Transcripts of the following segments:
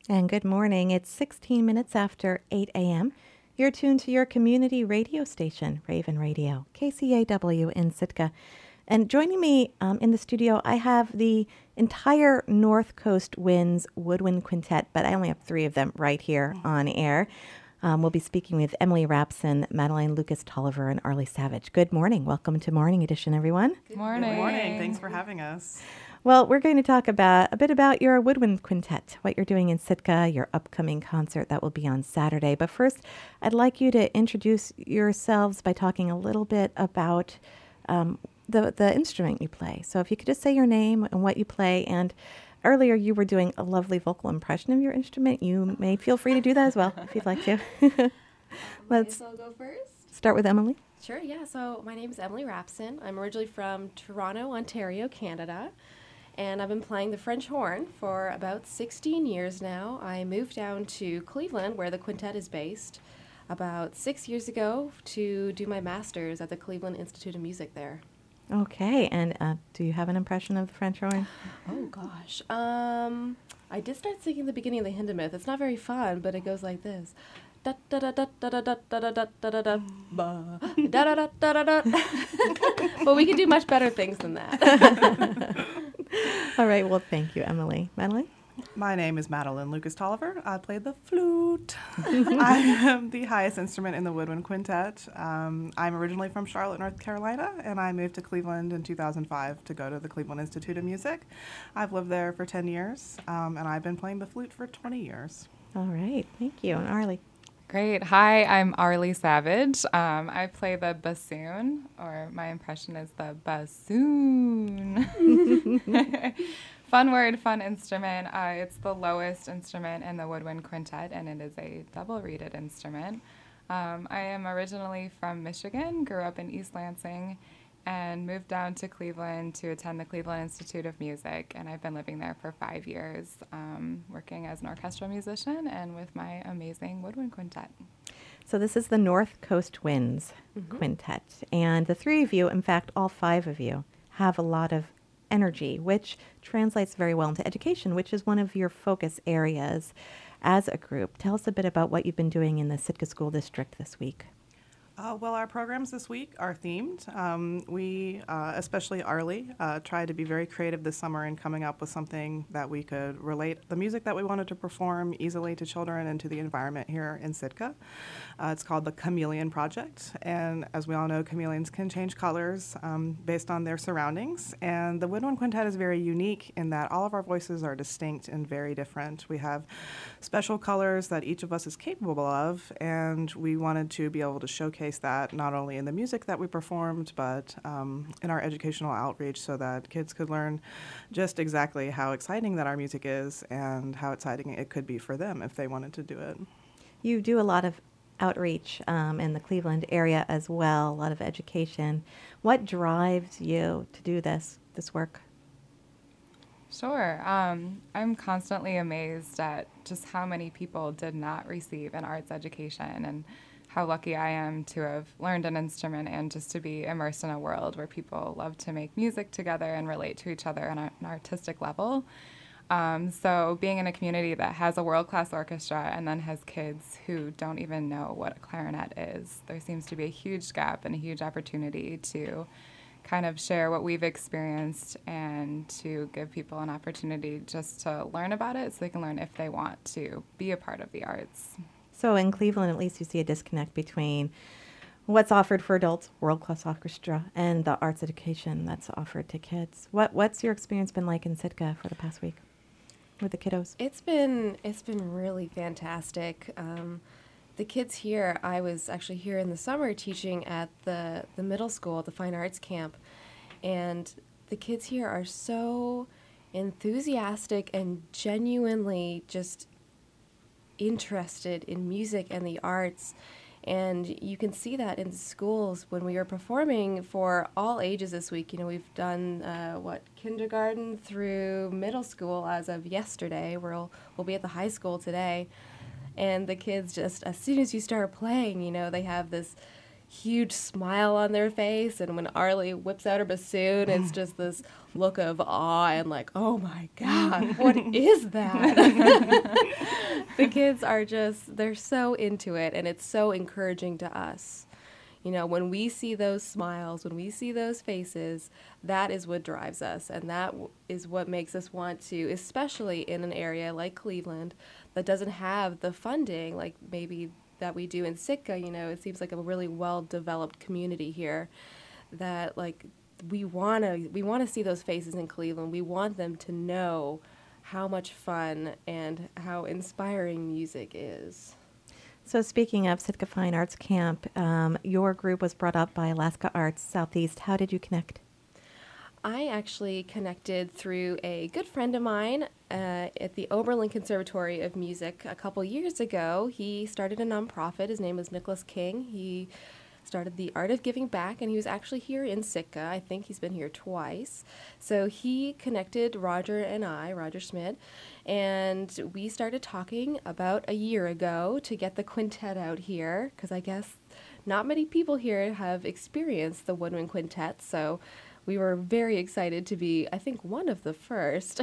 And good morning. It's 16 minutes after 8 a.m. You're tuned to your community radio station, Raven Radio, KCAW in Sitka. And joining me in the studio, I have the entire North Coast Winds Woodwind Quintet, but I only have three of them right here on air. We'll be speaking with Emily Rapson, Madeline Lucas Tolliver, and Arlie Savage. Good morning. Welcome to Morning Edition, everyone. Good morning. Good morning. Thanks for having us. Well, we're going to talk a bit about your Woodwind Quintet, what you're doing in Sitka, your upcoming concert that will be on Saturday. But first, I'd like you to introduce yourselves by talking a little bit about the instrument you play. So if you could just say your name and what you play. And earlier you were doing a lovely vocal impression of your instrument. You may feel free to do that as well if you'd like to. Let's go first. Start with Emily. Sure, yeah. So my name is Emily Rapson. I'm originally from Toronto, Ontario, Canada. And I've been playing the French horn for about 16 years now. I moved down to Cleveland, where the quintet is based, about 6 years ago to do my master's at the Cleveland Institute of Music there. Okay, and do you have an impression of the French horn? Oh, gosh. I did start singing the beginning of the Hindemith. It's not very fun, but it goes like this. Da da da da da da da da da da da da ba da da da da da da. But we can do much better things than that. All right, well, thank you, Emily. Madeline? My name is Madeline Lucas Tolliver. I play the flute. I am the highest instrument in the Woodwind Quintet. I'm originally from Charlotte, North Carolina, and I moved to Cleveland in 2005 to go to the Cleveland Institute of Music. I've lived there for 10 years, and I've been playing the flute for 20 years. All right, thank you. And Arlie? Great. Hi, I'm Arlie Savage. I play the bassoon, or my impression is the bassoon. Fun word, fun instrument. It's the lowest instrument in the Woodwind Quintet, and it is a double-reeded instrument. I am originally from Michigan, grew up in East Lansing, and moved down to Cleveland to attend the Cleveland Institute of Music, and I've been living there for 5 years, working as an orchestral musician and with my amazing Woodwind Quintet. So this is the North Coast Winds Quintet, and the three of you, in fact, all five of you, have a lot of energy, which translates very well into education, which is one of your focus areas as a group. Tell us a bit about what you've been doing in the Sitka School District this week. Well, our programs this week are themed. We, especially Arlie, tried to be very creative this summer in coming up with something that we could relate the music that we wanted to perform easily to children and to the environment here in Sitka. It's called the Chameleon Project, and as we all know, chameleons can change colors based on their surroundings, and the Woodwind Quintet is very unique in that all of our voices are distinct and very different. We have special colors that each of us is capable of, and we wanted to be able to showcase that not only in the music that we performed, but in our educational outreach so that kids could learn just exactly how exciting that our music is and how exciting it could be for them if they wanted to do it. You do a lot of outreach in the Cleveland area as well, a lot of education. What drives you to do this work? Sure. I'm constantly amazed at just how many people did not receive an arts education and how lucky I am to have learned an instrument and just to be immersed in a world where people love to make music together and relate to each other on an artistic level. So being in a community that has a world-class orchestra and then has kids who don't even know what a clarinet is, there seems to be a huge gap and a huge opportunity to kind of share what we've experienced and to give people an opportunity just to learn about it so they can learn if they want to be a part of the arts. So in Cleveland, at least you see a disconnect between what's offered for adults, world-class orchestra, and the arts education that's offered to kids. What's your experience been like in Sitka for the past week with the kiddos? It's been really fantastic. The kids here, I was actually here in the summer teaching at the middle school at the Fine Arts Camp, and the kids here are so enthusiastic and genuinely just interested in music and the arts. And you can see that in schools when we are performing for all ages this week. You know, we've done kindergarten through middle school as of yesterday. We'll be at the high school today. And the kids just, as soon as you start playing, you know, they have this huge smile on their face, and when Arlie whips out her bassoon, it's just this look of awe and like, oh my God, what is that? The kids are they're so into it, and it's so encouraging to us. You know, when we see those smiles, when we see those faces, that is what drives us, and that is what makes us want to, especially in an area like Cleveland that doesn't have the funding like maybe that we do in Sitka. You know, it seems like a really well-developed community here that like we want to see those faces in Cleveland. We want them to know how much fun and how inspiring music is. So speaking of Sitka Fine Arts Camp, your group was brought up by Alaska Arts Southeast. How did you connect? I actually connected through a good friend of mine at the Oberlin Conservatory of Music a couple years ago. He started a nonprofit. His name was Nicholas King. He started the Art of Giving Back, and he was actually here in Sitka. I think he's been here twice. So he connected Roger and I, Roger Schmidt, and we started talking about a year ago to get the quintet out here, because I guess not many people here have experienced the woodwind quintet, so we were very excited to be, I think, one of the first.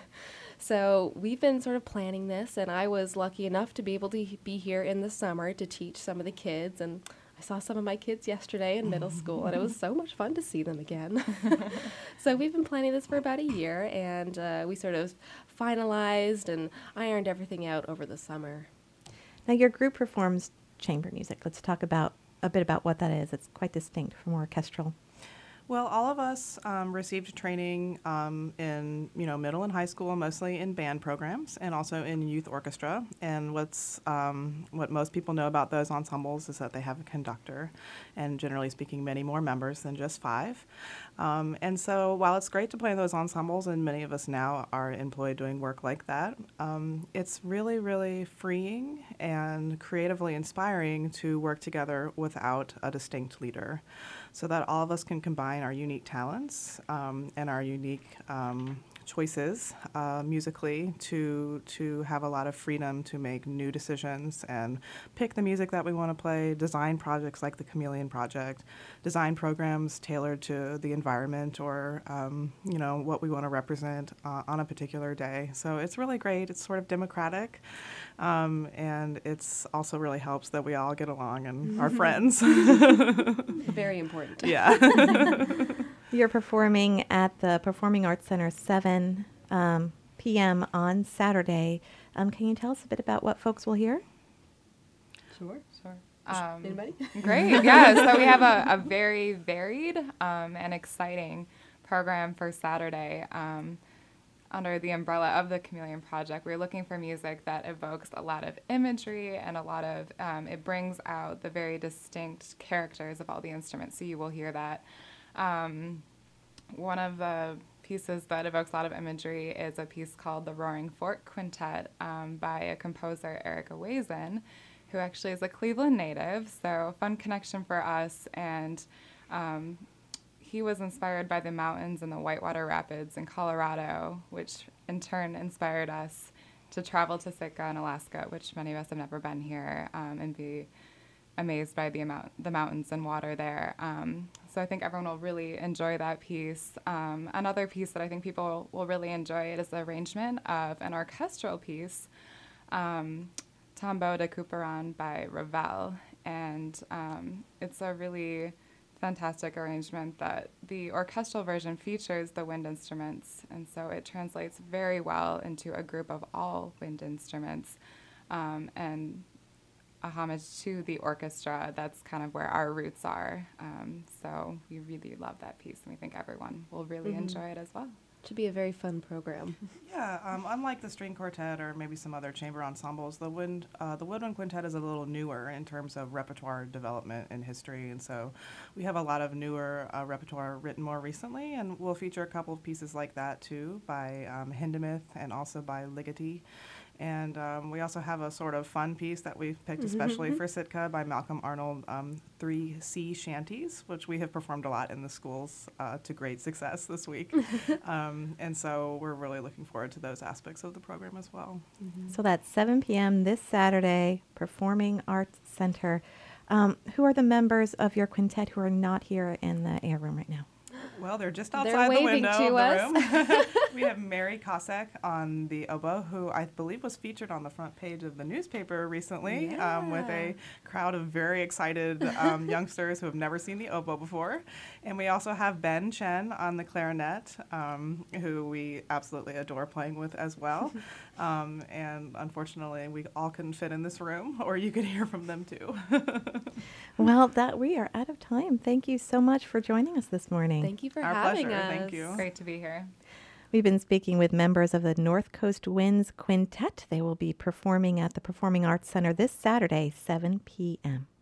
So we've been sort of planning this, and I was lucky enough to be able to be here in the summer to teach some of the kids, and I saw some of my kids yesterday in middle school, and it was so much fun to see them again. So we've been planning this for about a year, and we sort of finalized and ironed everything out over the summer. Now, your group performs chamber music. Let's talk about a bit about what that is. It's quite distinct from orchestral. Well, all of us received training in middle and high school, mostly in band programs and also in youth orchestra. And what most people know about those ensembles is that they have a conductor, and generally speaking, many more members than just 5. And so, while it's great to play in those ensembles, and many of us now are employed doing work like that, it's really, really freeing and creatively inspiring to work together without a distinct leader, so that all of us can combine our unique talents and our unique choices musically to have a lot of freedom to make new decisions and pick the music that we want to play, design projects like the Chameleon Project, design programs tailored to the environment or what we want to represent on a particular day. So it's really great. It's sort of democratic, and it's also really helps that we all get along and are friends. Very important. Yeah. You're performing at the Performing Arts Center 7 p.m. on Saturday. Can you tell us a bit about what folks will hear? Sure. Anybody? Great, yeah. So we have a very varied and exciting program for Saturday. Under the umbrella of the Chameleon Project, we're looking for music that evokes a lot of imagery and a lot of, it brings out the very distinct characters of all the instruments. So you will hear that. One of the pieces that evokes a lot of imagery is a piece called the Roaring Fork Quintet by a composer, Erica Wazen, who actually is a Cleveland native, so fun connection for us. And he was inspired by the mountains and the Whitewater Rapids in Colorado, which in turn inspired us to travel to Sitka in Alaska, which many of us have never been here, and be amazed by the mountains and water there. So I think everyone will really enjoy that piece. Another piece that I think people will really enjoy is the arrangement of an orchestral piece, Tombeau de Couperin by Ravel. And it's a really fantastic arrangement that the orchestral version features the wind instruments, and so it translates very well into a group of all wind instruments, and a homage to the orchestra. That's kind of where our roots are. So we really love that piece, and we think everyone will really enjoy it as well. Should be a very fun program. Yeah, unlike the string quartet or maybe some other chamber ensembles, the woodwind quintet is a little newer in terms of repertoire development and history, and so we have a lot of newer repertoire written more recently, and we'll feature a couple of pieces like that too by Hindemith and also by Ligeti. And we also have a sort of fun piece that we've picked especially for Sitka by Malcolm Arnold, 3 sea shanties, which we have performed a lot in the schools to great success this week. And so we're really looking forward to those aspects of the program as well. So that's 7 p.m. this Saturday, Performing Arts Center. Who are the members of your quintet who are not here in the air room right now? Well, they're just They're outside the waving window to of us. the room. We have Mary Kosek on the oboe, who I believe was featured on the front page of the newspaper recently, with a crowd of very excited youngsters who have never seen the oboe before. And we also have Ben Chen on the clarinet, who we absolutely adore playing with as well. And unfortunately, we all couldn't fit in this room, or you could hear from them too. Well, we are out of time. Thank you so much for joining us this morning. Thank you for Our having pleasure. us. Thank you. Great to be here. We've been speaking with members of the North Coast Winds Quintet. They will be performing at the Performing Arts Center this Saturday, 7 p.m.